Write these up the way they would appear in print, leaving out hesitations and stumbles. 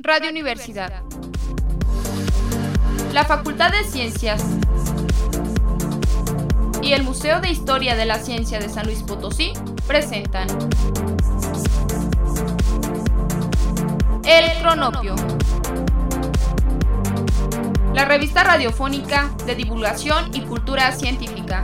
Radio Universidad. La Facultad de Ciencias y el Museo de Historia de la Ciencia de San Luis Potosí presentan El Cronopio, la revista radiofónica de divulgación y cultura científica.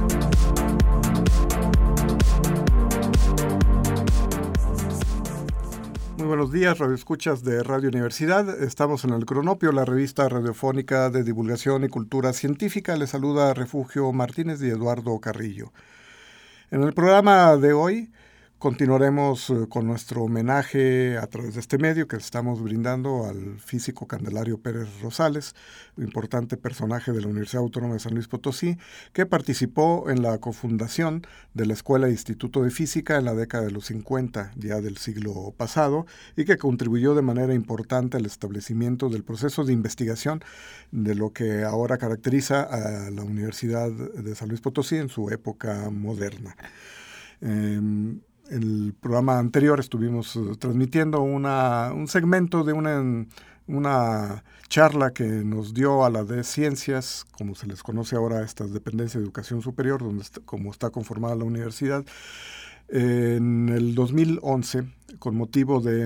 Muy buenos días, radioescuchas de Radio Universidad. Estamos en El Cronopio, la revista radiofónica de divulgación y cultura científica. Les saluda Refugio Martínez y Eduardo Carrillo. En el programa de hoy continuaremos con nuestro homenaje a través de este medio que estamos brindando al físico Candelario Pérez Rosales, un importante personaje de la Universidad Autónoma de San Luis Potosí, que participó en la cofundación de la Escuela e Instituto de Física en la década de los 50, ya del siglo pasado, y que contribuyó de manera importante al establecimiento del proceso de investigación de lo que ahora caracteriza a la Universidad de San Luis Potosí en su época moderna. En el programa anterior estuvimos transmitiendo un segmento de una charla que nos dio a la de Ciencias, como se les conoce ahora a estas dependencias de educación superior, como está conformada la universidad, en el 2011, con motivo de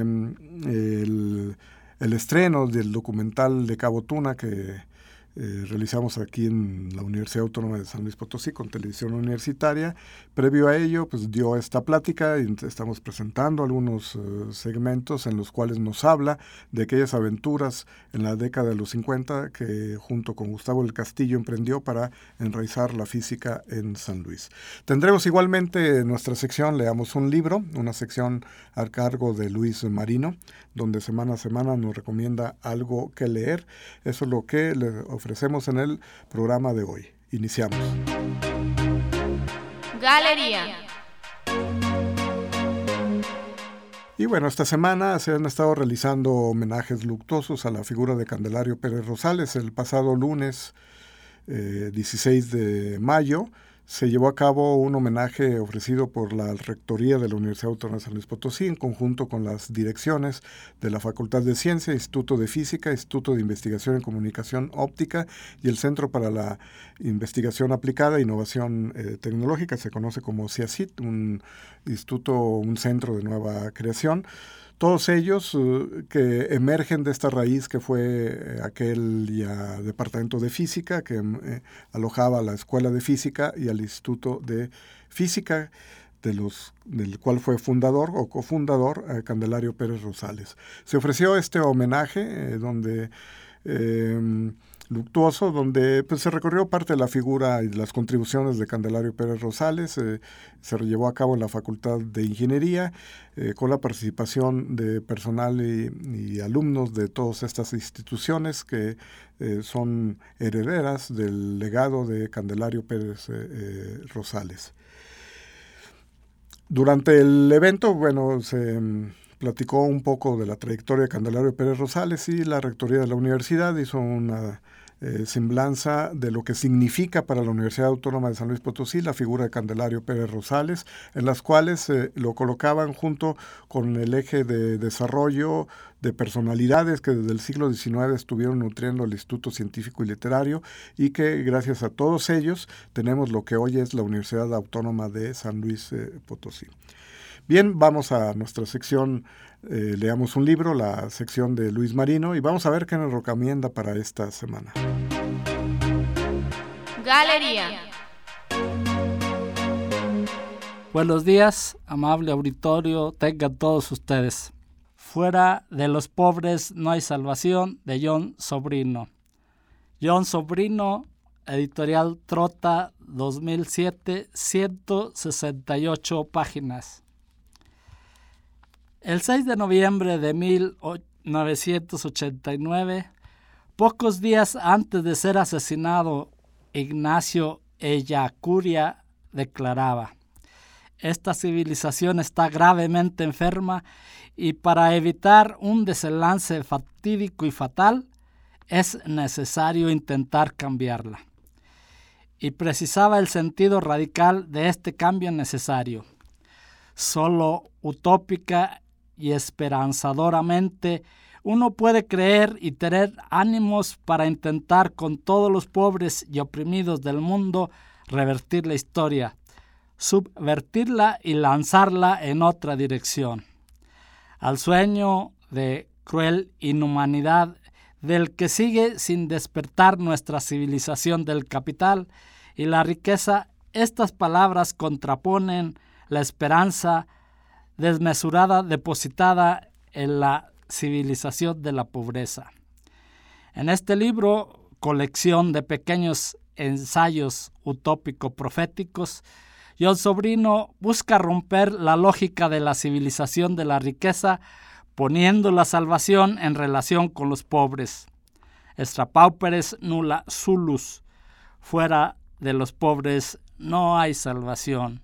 el estreno del documental de Cabo Tuna que realizamos aquí en la Universidad Autónoma de San Luis Potosí con televisión universitaria. Previo a ello, pues dio esta plática y estamos presentando algunos segmentos en los cuales nos habla de aquellas aventuras en la década de los 50 que junto con Gustavo del Castillo emprendió para enraizar la física en San Luis. Tendremos igualmente en nuestra sección Leamos un libro, una sección a cargo de Luis Marino, donde semana a semana nos recomienda algo que leer. Eso es lo que le ofrecemos en el programa de hoy. Iniciamos. Galería. Y bueno, esta semana se han estado realizando homenajes luctuosos a la figura de Candelario Pérez Rosales. El pasado lunes 16 de mayo se llevó a cabo un homenaje ofrecido por la Rectoría de la Universidad Autónoma de San Luis Potosí en conjunto con las direcciones de la Facultad de Ciencia, Instituto de Física, Instituto de Investigación en Comunicación Óptica y el Centro para la Investigación Aplicada e Innovación Tecnológica, se conoce como CIACIT, un centro de nueva creación. Todos ellos que emergen de esta raíz que fue aquel ya departamento de física que alojaba la Escuela de Física y al Instituto de Física, del cual fue fundador o cofundador Candelario Pérez Rosales. Se ofreció este homenaje luctuoso, donde pues, se recorrió parte de la figura y de las contribuciones de Candelario Pérez Rosales. Se llevó a cabo en la Facultad de Ingeniería con la participación de personal y alumnos de todas estas instituciones que son herederas del legado de Candelario Pérez Rosales. Durante el evento, bueno, se platicó un poco de la trayectoria de Candelario Pérez Rosales y la Rectoría de la Universidad hizo una semblanza de lo que significa para la Universidad Autónoma de San Luis Potosí la figura de Candelario Pérez Rosales, en las cuales lo colocaban junto con el eje de desarrollo de personalidades que desde el siglo XIX estuvieron nutriendo el Instituto Científico y Literario y que gracias a todos ellos tenemos lo que hoy es la Universidad Autónoma de San Luis Potosí. Bien, vamos a nuestra sección, leamos un libro, la sección de Luis Marino, y vamos a ver qué nos recomienda para esta semana. Galería. Buenos días, amable auditorio, tengan todos ustedes. Fuera de los pobres no hay salvación, de John Sobrino. John Sobrino, editorial Trota, 2007, 168 páginas. El 6 de noviembre de 1989, pocos días antes de ser asesinado, Ignacio Ellacuría declaraba: esta civilización está gravemente enferma y para evitar un desenlace fatídico y fatal, es necesario intentar cambiarla. Y precisaba el sentido radical de este cambio necesario. Solo utópica y esperanzadoramente uno puede creer y tener ánimos para intentar con todos los pobres y oprimidos del mundo revertir la historia, subvertirla y lanzarla en otra dirección. Al sueño de cruel inhumanidad del que sigue sin despertar nuestra civilización del capital y la riqueza, estas palabras contraponen la esperanza desmesurada depositada en la civilización de la pobreza. En este libro, colección de pequeños ensayos utópico-proféticos, John Sobrino busca romper la lógica de la civilización de la riqueza, poniendo la salvación en relación con los pobres. Extra pauperes nulla salus. Fuera de los pobres no hay salvación.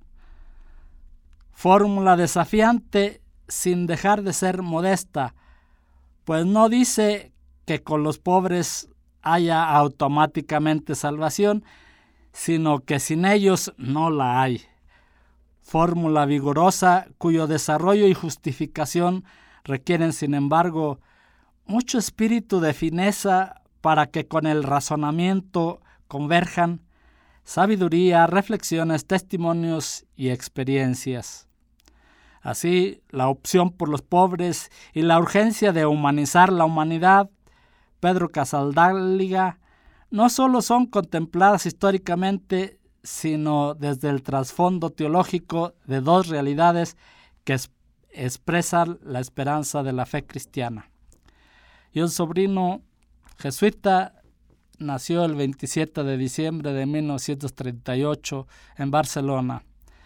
Fórmula desafiante sin dejar de ser modesta, pues no dice que con los pobres haya automáticamente salvación, sino que sin ellos no la hay. Fórmula vigorosa cuyo desarrollo y justificación requieren, sin embargo, mucho espíritu de fineza para que con el razonamiento converjan sabiduría, reflexiones, testimonios y experiencias. Así, la opción por los pobres y la urgencia de humanizar la humanidad, Pedro Casaldáliga, no solo son contempladas históricamente, sino desde el trasfondo teológico de dos realidades que expresan la esperanza de la fe cristiana. John Sobrino, jesuita, nació el 27 de diciembre de 1938 en Barcelona.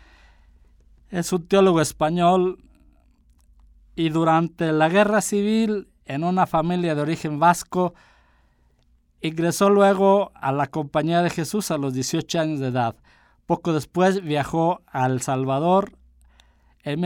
Es un teólogo español y durante la Guerra Civil, en una familia de origen vasco, ingresó luego a la Compañía de Jesús a los 18 años de edad. Poco después viajó a El Salvador en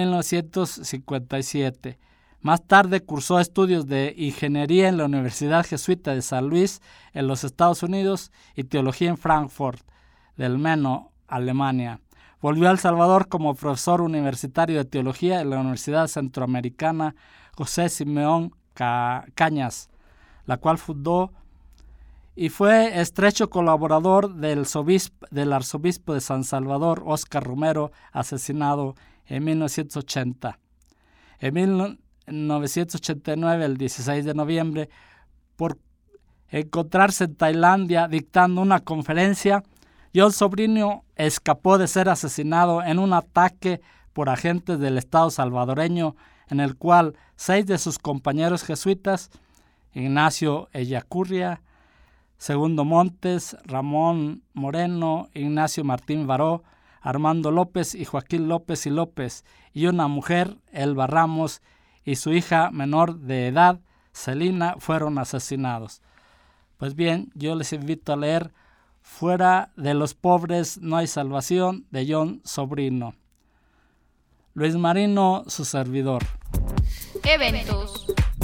1957. Más tarde cursó estudios de ingeniería en la Universidad Jesuita de San Luis en los Estados Unidos y teología en Frankfurt del Meno, Alemania. Volvió a El Salvador como profesor universitario de teología en la Universidad Centroamericana José Simeón Cañas, la cual fundó, y fue estrecho colaborador del arzobispo de San Salvador, Óscar Romero, asesinado en 1980. En 1989, el 16 de noviembre, por encontrarse en Tailandia dictando una conferencia, John Sobrino escapó de ser asesinado en un ataque por agentes del Estado salvadoreño, en el cual 6 de sus compañeros jesuitas, Ignacio Ellacuría, Segundo Montes, Ramón Moreno, Ignacio Martín Baró, Armando López y Joaquín López y López, y una mujer, Elba Ramos, y su hija menor de edad, Celina, fueron asesinados. Pues bien, yo les invito a leer Fuera de los pobres no hay salvación, de John Sobrino. Luis Marino, su servidor. Eventos.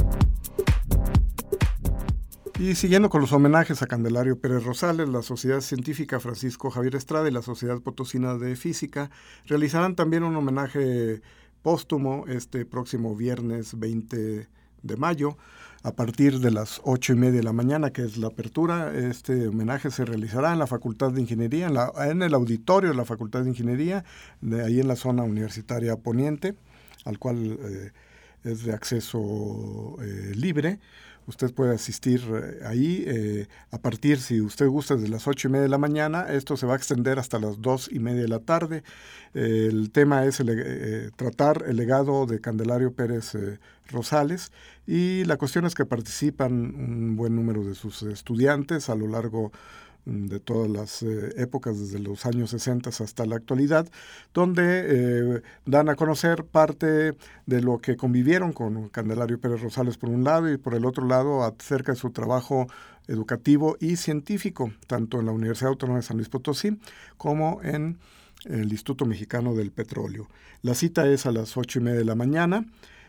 Y siguiendo con los homenajes a Candelario Pérez Rosales, la Sociedad Científica Francisco Javier Estrada y la Sociedad Potosina de Física realizarán también un homenaje póstumo este próximo viernes 20 de mayo a partir de las 8:30 de la mañana, que es la apertura. Este homenaje se realizará en la Facultad de Ingeniería, en el auditorio de la Facultad de Ingeniería, ahí en la zona universitaria poniente, al cual es de acceso libre. Usted puede asistir ahí a partir, si usted gusta, desde las 8:30 de la mañana. Esto se va a extender hasta las 2:30 de la tarde. El tema es tratar el legado de Candelario Pérez Rosales, y la cuestión es que participan un buen número de sus estudiantes a lo largo de todas las épocas, desde los años 60 hasta la actualidad, donde dan a conocer parte de lo que convivieron con Candelario Pérez Rosales por un lado, y por el otro lado acerca de su trabajo educativo y científico, tanto en la Universidad Autónoma de San Luis Potosí como en el Instituto Mexicano del Petróleo. La cita es a las 8:30 de la mañana.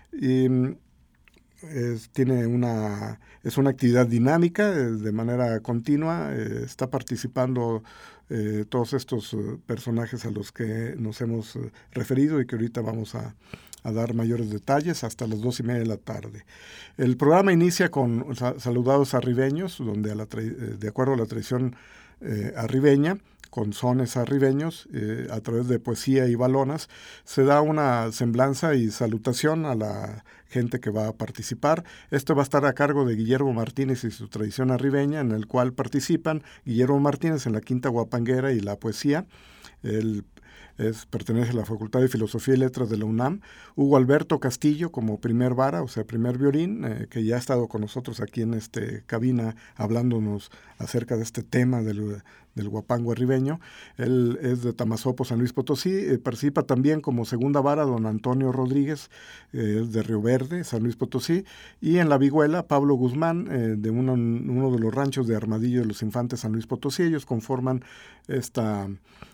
Es una actividad dinámica, de manera continua. Está participando todos estos personajes a los que nos hemos referido y que ahorita vamos a a dar mayores detalles hasta las 2:30 de la tarde. El programa inicia con saludados arribeños, donde de acuerdo a la tradición arribeña, con sones arribeños, a través de poesía y balonas, se da una semblanza y salutación a la gente que va a participar. Esto va a estar a cargo de Guillermo Martínez y su tradición arribeña, en el cual participan Guillermo Martínez en la quinta guapanguera y la poesía. Él pertenece a la Facultad de Filosofía y Letras de la UNAM. Hugo Alberto Castillo como primer vara, o sea, primer violín, que ya ha estado con nosotros aquí en cabina hablándonos acerca de este tema del guapango arribeño. Él es de Tamazopo, San Luis Potosí. Participa también como segunda vara don Antonio Rodríguez, es de Río Verde, San Luis Potosí. Y en la vihuela, Pablo Guzmán, de uno de los ranchos de Armadillo de los Infantes, San Luis Potosí. Ellos conforman esta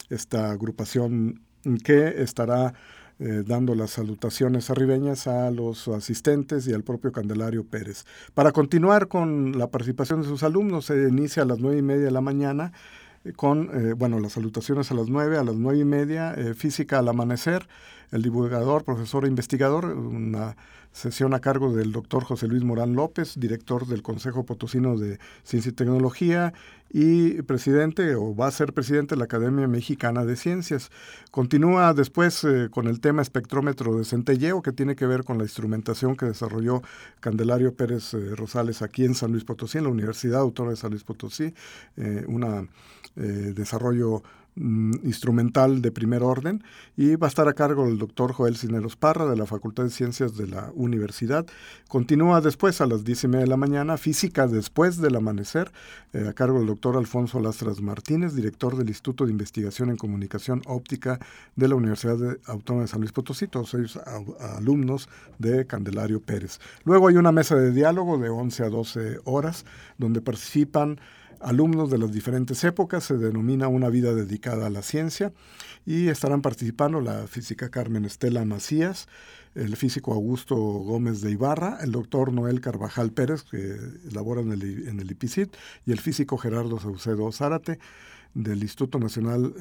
agrupación que estará dando las salutaciones arribeñas a los asistentes y al propio Candelario Pérez. Para continuar con la participación de sus alumnos, se inicia a las 9:30 de la mañana con las salutaciones a las 9, a las 9:30, física al amanecer, el divulgador, profesor e investigador, una sesión a cargo del doctor José Luis Morán López, director del Consejo Potosino de Ciencia y Tecnología y presidente, o va a ser presidente de la Academia Mexicana de Ciencias. Continúa después con el tema espectrómetro de centelleo, que tiene que ver con la instrumentación que desarrolló Candelario Pérez Rosales aquí en San Luis Potosí, en la Universidad Autónoma de San Luis Potosí, un desarrollo instrumental de primer orden, y va a estar a cargo del doctor Joel Cisneros Parra de la Facultad de Ciencias de la Universidad. Continúa después a las 10:30 de la mañana, física después del amanecer, a cargo del doctor Alfonso Lastras Martínez, director del Instituto de Investigación en Comunicación Óptica de la Universidad Autónoma de San Luis Potosí, todos ellos alumnos de Candelario Pérez. Luego hay una mesa de diálogo de 11 a 12 horas, donde participan alumnos de las diferentes épocas. Se denomina Una vida dedicada a la ciencia, y estarán participando la física Carmen Estela Macías, el físico Augusto Gómez de Ibarra, el doctor Noel Carvajal Pérez, que labora en el IPICIT, y el físico Gerardo Saucedo Zárate, del Instituto Nacional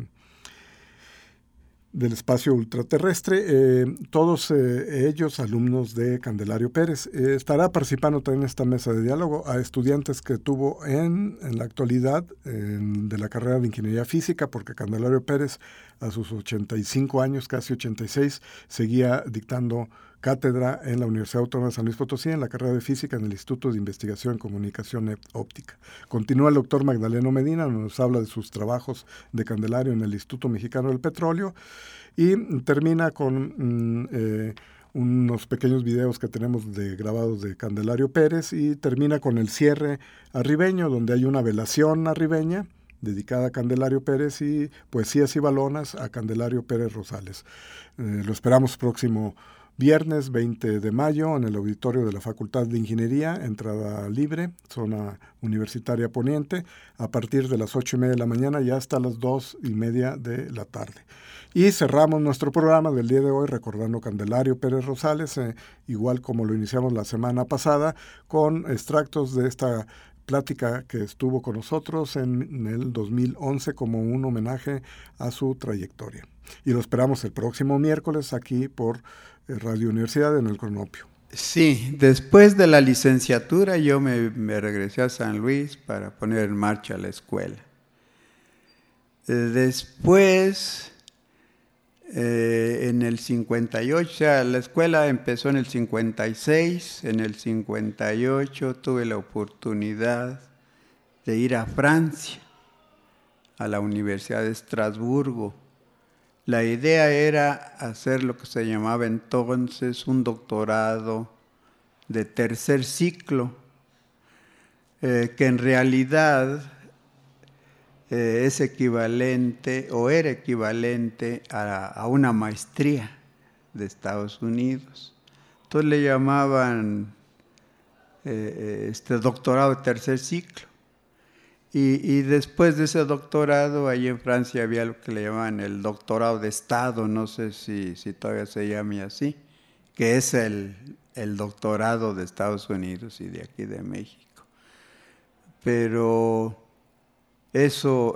del Espacio Ultraterrestre, todos ellos alumnos de Candelario Pérez. Estará participando también en esta mesa de diálogo a estudiantes que tuvo en la actualidad de la carrera de Ingeniería Física, porque Candelario Pérez a sus 85 años, casi 86, seguía dictando cátedra en la Universidad Autónoma de San Luis Potosí, en la carrera de Física en el Instituto de Investigación en Comunicación Óptica. Continúa el doctor Magdaleno Medina, nos habla de sus trabajos de Candelario en el Instituto Mexicano del Petróleo, y termina con unos pequeños videos que tenemos grabados de Candelario Pérez, y termina con el cierre arribeño, donde hay una velación arribeña dedicada a Candelario Pérez y poesías y balonas a Candelario Pérez Rosales. Lo esperamos próximo viernes 20 de mayo en el auditorio de la Facultad de Ingeniería, entrada libre, zona universitaria poniente, a partir de las 8:30 de la mañana y hasta las 2:30 de la tarde. Y cerramos nuestro programa del día de hoy recordando Candelario Pérez Rosales, igual como lo iniciamos la semana pasada, con extractos de esta plática que estuvo con nosotros en el 2011 como un homenaje a su trayectoria. Y lo esperamos el próximo miércoles aquí por Radio Universidad en el Cronopio. Sí, después de la licenciatura yo me regresé a San Luis para poner en marcha la escuela. Después, en el 58, o sea, la escuela empezó en el 56, en el 58 tuve la oportunidad de ir a Francia, a la Universidad de Estrasburgo. La idea era hacer lo que se llamaba entonces un doctorado de tercer ciclo, que en realidad es equivalente o era equivalente a una maestría de Estados Unidos. Entonces le llamaban doctorado de tercer ciclo. Y después de ese doctorado, allí en Francia había lo que le llamaban el doctorado de Estado, no sé si todavía se llame así, que es el doctorado de Estados Unidos y de aquí de México. Pero eso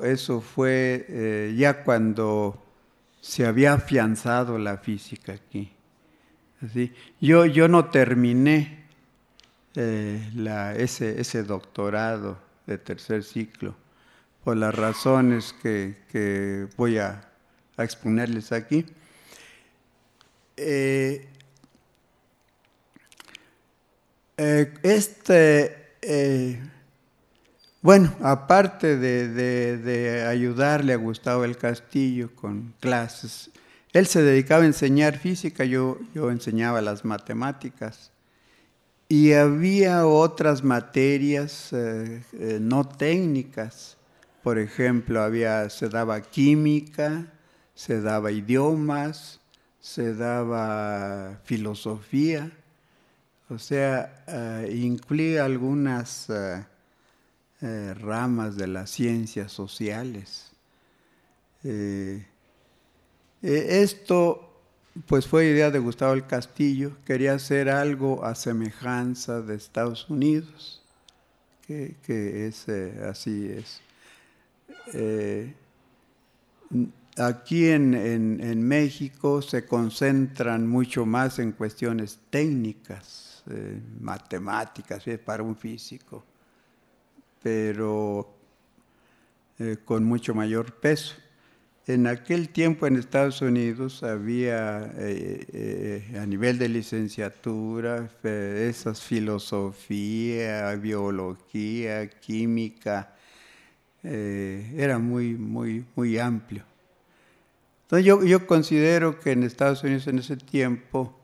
fue ya cuando se había afianzado la física aquí. Así. Yo no terminé ese doctorado de tercer ciclo por las razones que voy a exponerles aquí. Bueno, aparte de ayudarle a Gustavo del Castillo con clases, él se dedicaba a enseñar física, yo enseñaba las matemáticas. Y había otras materias no técnicas. Por ejemplo, se daba química, se daba idiomas, se daba filosofía. O sea, incluía algunas ramas de las ciencias sociales. Esto pues fue idea de Gustavo del Castillo, quería hacer algo a semejanza de Estados Unidos, que es así es. Aquí en México se concentran mucho más en cuestiones técnicas, matemáticas, para un físico, pero con mucho mayor peso. En aquel tiempo en Estados Unidos había a nivel de licenciatura esas filosofía, biología, química, era muy amplio. Entonces yo considero que en Estados Unidos en ese tiempo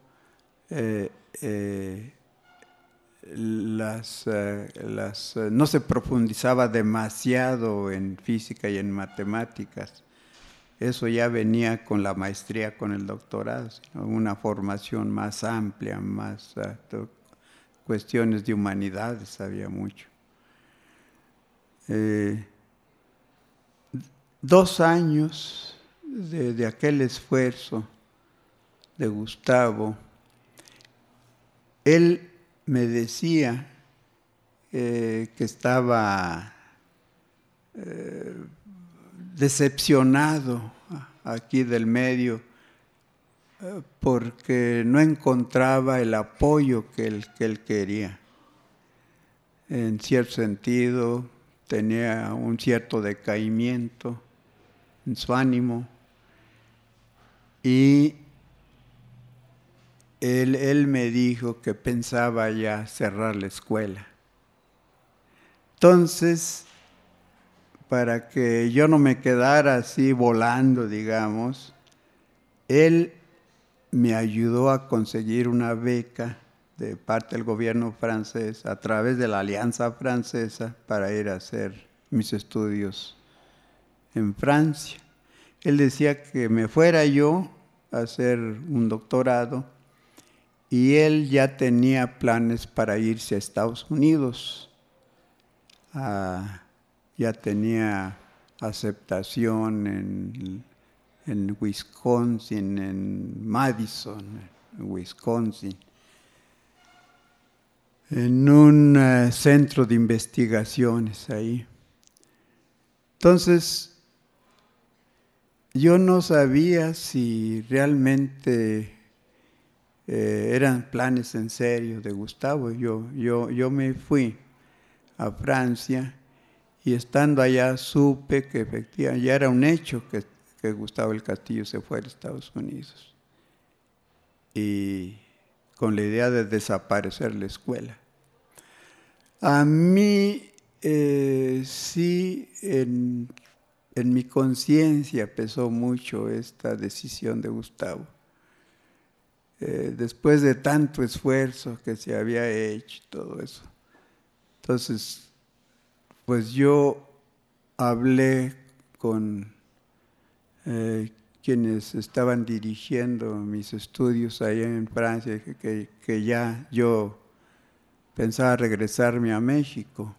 no se profundizaba demasiado en física y en matemáticas. Eso ya venía con la maestría, con el doctorado, sino una formación más amplia, más cuestiones de humanidades, había mucho. 2 años de aquel esfuerzo de Gustavo, él me decía que estaba decepcionado aquí del medio porque no encontraba el apoyo que él quería. En cierto sentido, tenía un cierto decaimiento en su ánimo y él me dijo que pensaba ya cerrar la escuela. Entonces, para que yo no me quedara así volando, digamos, él me ayudó a conseguir una beca de parte del gobierno francés a través de la Alianza Francesa para ir a hacer mis estudios en Francia. Él decía que me fuera yo a hacer un doctorado y él ya tenía planes para irse a Estados Unidos. Ya tenía aceptación en Wisconsin, en Madison, Wisconsin, en un centro de investigaciones ahí. Entonces, yo no sabía si realmente eran planes en serio de Gustavo. Yo me fui a Francia y estando allá supe que efectivamente ya era un hecho que Gustavo del Castillo se fuera a Estados Unidos y con la idea de desaparecer la escuela. A mí sí en mi conciencia pesó mucho esta decisión de Gustavo. Después de tanto esfuerzo que se había hecho y todo eso. Entonces, pues yo hablé con quienes estaban dirigiendo mis estudios allá en Francia, que ya yo pensaba regresarme a México.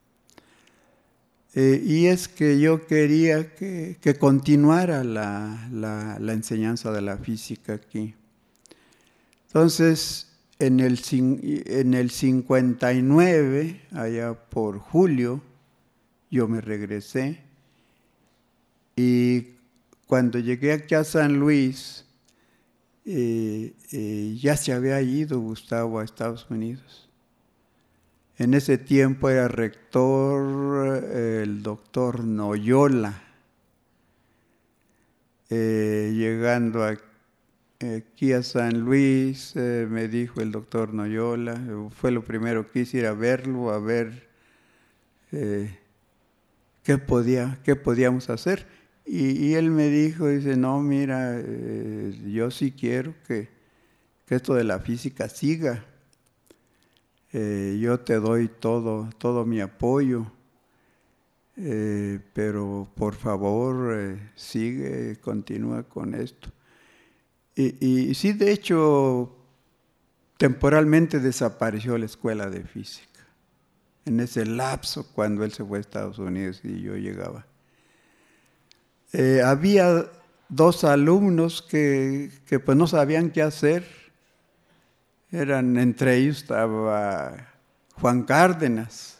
Y es que yo quería que continuara la enseñanza de la física aquí. Entonces, en el 59, allá por julio, yo me regresé y cuando llegué aquí a San Luis, ya se había ido Gustavo a Estados Unidos. En ese tiempo era rector el doctor Noyola. Llegando aquí a San Luis, me dijo el doctor Noyola, fue lo primero que quise ir a verlo, a ver qué podíamos hacer. Y él me dijo, dice, no, mira, yo sí quiero que esto de la física siga. Yo te doy todo mi apoyo, pero por favor sigue, continúa con esto. Y sí, de hecho, temporalmente desapareció la escuela de física. En ese lapso, cuando él se fue a Estados Unidos y yo llegaba. Había 2 alumnos que pues no sabían qué hacer. Entre ellos estaba Juan Cárdenas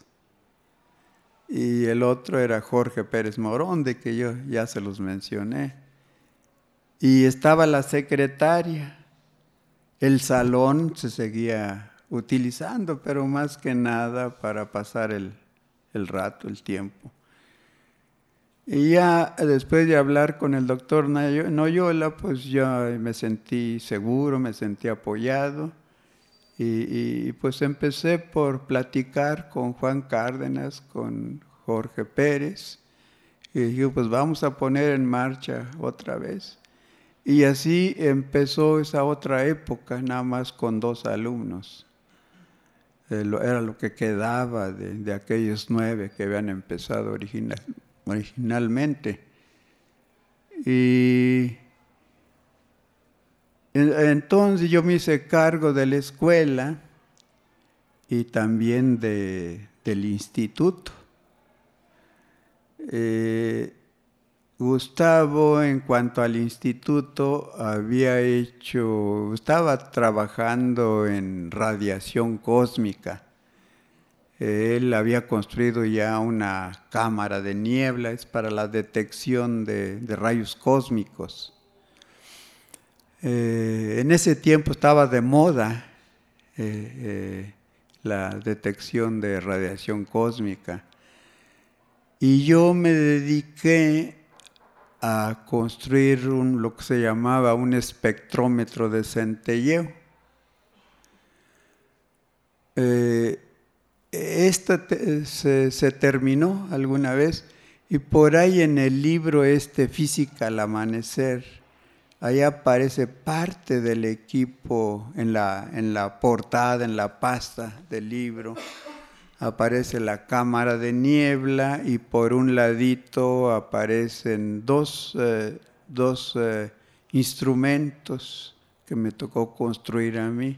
y el otro era Jorge Pérez Morón, de que yo ya se los mencioné. Y estaba la secretaria. El salón se seguía utilizando, pero más que nada para pasar el rato, el tiempo. Y ya después de hablar con el doctor Noyola, pues yo me sentí seguro, me sentí apoyado. Y pues empecé por platicar con Juan Cárdenas, con Jorge Pérez, y dije, pues vamos a poner en marcha otra vez. Y así empezó esa otra época, nada más con 2 alumnos. Era lo que quedaba de aquellos 9 que habían empezado originalmente. Y entonces yo me hice cargo de la escuela y también del instituto. Gustavo, en cuanto al instituto, estaba trabajando en radiación cósmica. Él había construido ya una cámara de niebla, es para la detección de rayos cósmicos. En ese tiempo estaba de moda la detección de radiación cósmica. Y yo me dediqué a construir lo que se llamaba un espectrómetro de centelleo. Se terminó alguna vez y por ahí en el libro Física al Amanecer, ahí aparece parte del equipo en la portada, en la pasta del libro. Aparece la cámara de niebla y por un ladito aparecen dos instrumentos que me tocó construir a mí.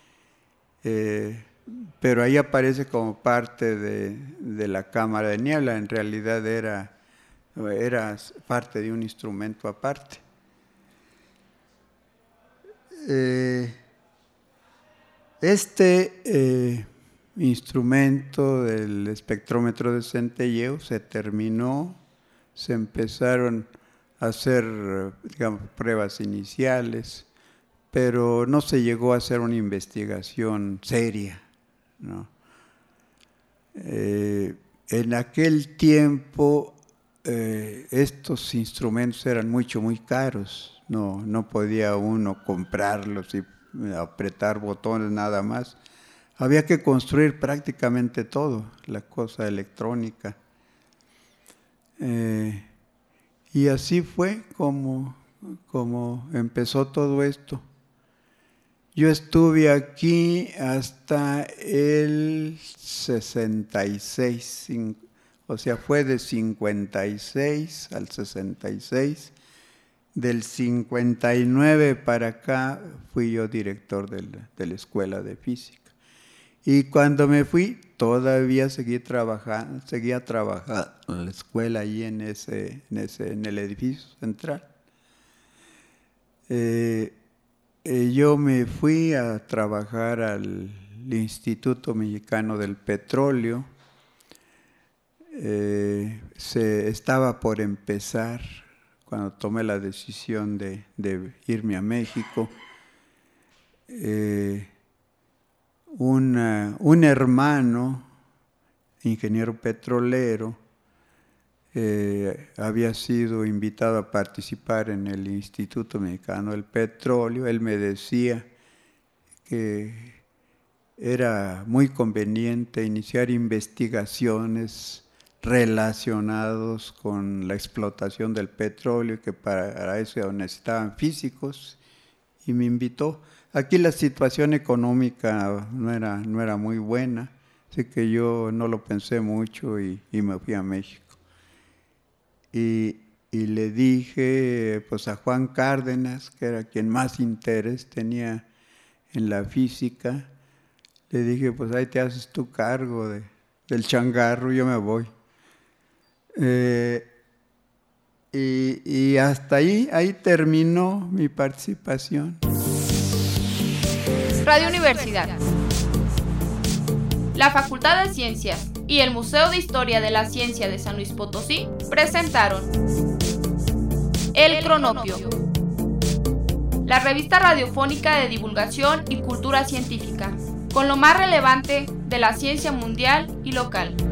Pero ahí aparece como parte de la cámara de niebla. En realidad era parte de un instrumento aparte. Instrumento del espectrómetro de centelleo se terminó, se empezaron a hacer, pruebas iniciales, pero no se llegó a hacer una investigación seria, ¿no? En aquel tiempo estos instrumentos eran muy caros, no podía uno comprarlos y apretar botones nada más. Había que construir prácticamente todo, la cosa electrónica. Y así fue como empezó todo esto. Yo estuve aquí hasta el 66, o sea, fue de 56 al 66. Del 59 para acá fui yo director de la Escuela de Física. Y cuando me fui, todavía seguía trabajando en la escuela ahí en el edificio central. Yo me fui a trabajar al Instituto Mexicano del Petróleo. Estaba por empezar cuando tomé la decisión de irme a México. un hermano, ingeniero petrolero, había sido invitado a participar en el Instituto Mexicano del Petróleo. Él me decía que era muy conveniente iniciar investigaciones relacionadas con la explotación del petróleo, que para eso necesitaban físicos, y me invitó. Aquí la situación económica no era muy buena, así que yo no lo pensé mucho y me fui a México. Y le dije pues a Juan Cárdenas, que era quien más interés tenía en la física, le dije, pues ahí te haces tu cargo del changarro, yo me voy. Y hasta ahí terminó mi participación. Radio Universidad, la Facultad de Ciencias y el Museo de Historia de la Ciencia de San Luis Potosí presentaron El Cronopio, la revista radiofónica de divulgación y cultura científica, con lo más relevante de la ciencia mundial y local.